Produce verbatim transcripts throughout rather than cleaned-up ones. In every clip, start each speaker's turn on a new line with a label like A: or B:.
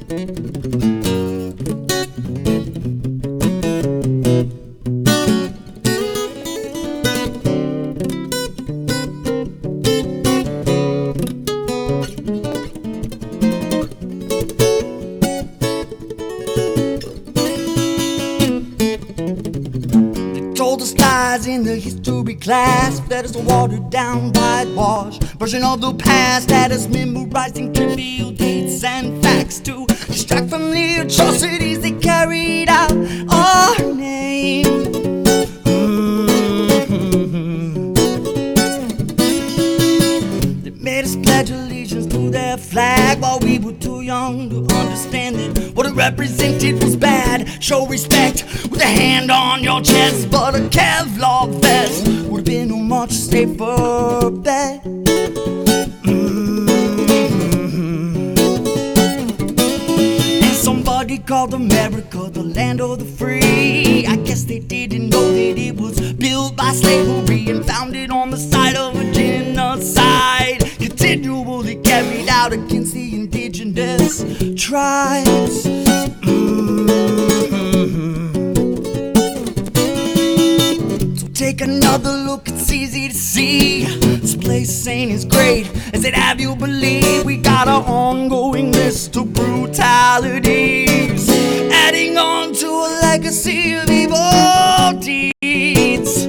A: Told us lies in the history class, fed us a watered down whitewash version of the past, had us memorizing trivial dates and facts to distract from the atrocities they carried out our name. Mm-hmm. They made us pledge allegiance to their flag while we were too young to understand that what it represented was bad. Show respect with a hand on your chest, but a Kevlar vest would have been a much safer bet. Mm-hmm. And somebody called America the land of the free. I guess they didn't know that it was built by slavery and founded on the side of a genocide, continually carried out against the indigenous tribes. Take another look, it's easy to see this place ain't as great as it have you believe. We got our ongoing list of brutalities, adding on to a legacy of evil deeds.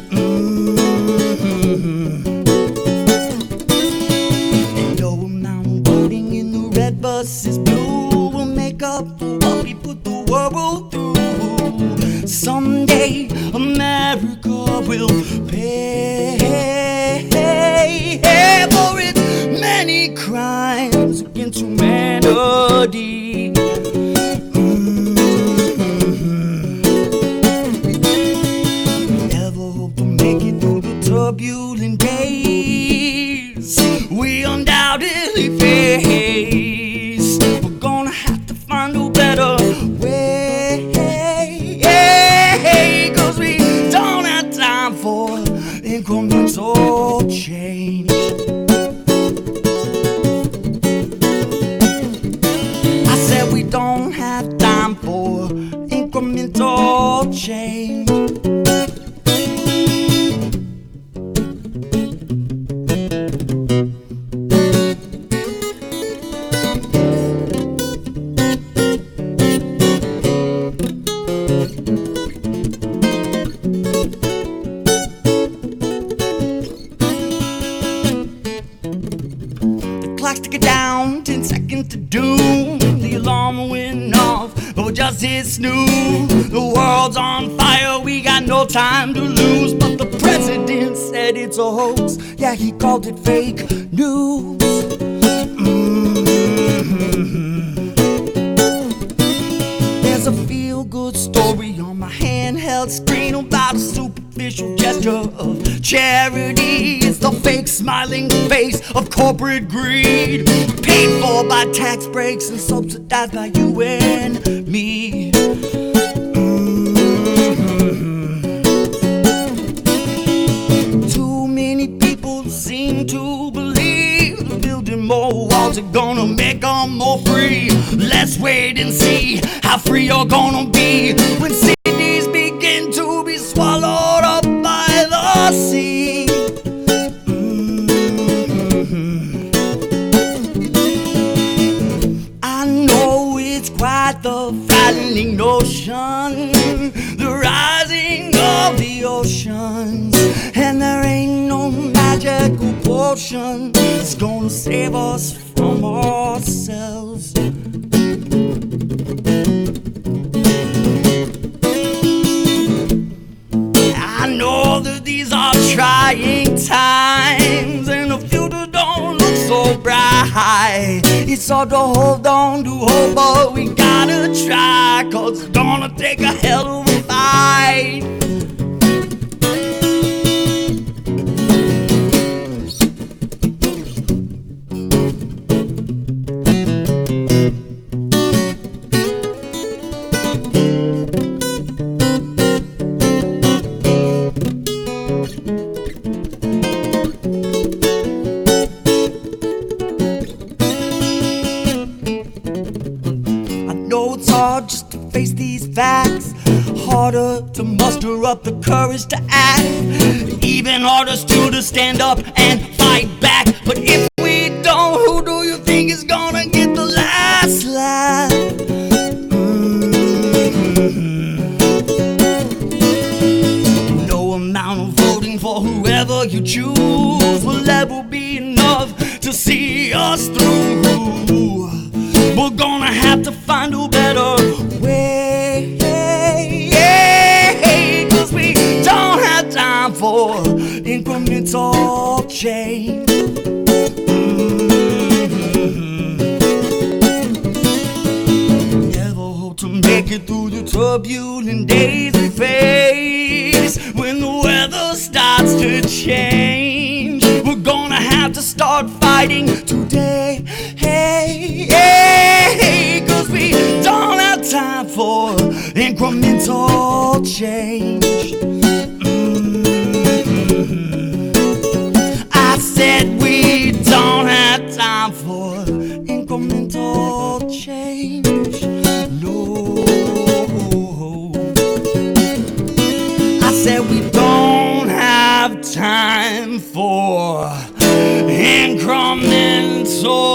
A: Mm-hmm. And no amount of wording in the red bus is blue will make up for what we put the world through. Someday America will pay for its many crimes against humanity. Mm-hmm. Never hope to make it through the turbulent days we undoubtedly face. We're gonna have to find a better way, cause we don't have time for incremental change. I said we don't have time for incremental change. Clock's ticking down, ten seconds to doom. The alarm went off, but we just hit snooze. The world's on fire, we got no time to lose. But the president said it's a hoax. Yeah, he called it fake news. Mm-hmm. There's a feel-good story on my handheld screen about a superficial gesture of charity. It's the fake smiling face of corporate greed, paid for by tax breaks and subsidized by you and me. Mm-hmm. Too many people seem to believe that building more walls are gonna make them more free. Let's wait and see how free you're gonna be when cities begin to be swallowed up by the sea. Mm-hmm. I know it's quite the frightening notion, the rising of the oceans, and there ain't no magical potion that's gonna save us from ourselves. I know that these are trying times and the future don't look so bright. It's hard to hold on to hope, but we gotta try, cause it's gonna take a hell of a fight. hard just to face these facts, harder to muster up the courage to act, even harder still to stand up and fight back. But if we don't, who do you think is gonna get the last laugh? Mm-hmm. No amount of voting for whoever you choose will ever be enough to see us through. We're gonna have to find a better way, cause we don't have time for incremental change. Mm-hmm. Never hope to make it through the turbulent days we face. When the weather starts to change, we're gonna have to start fighting today. Hey, hey, cause we don't have time for incremental change. Mm-hmm. I said we don't have time for incremental change. No, I said we don't have time for incremental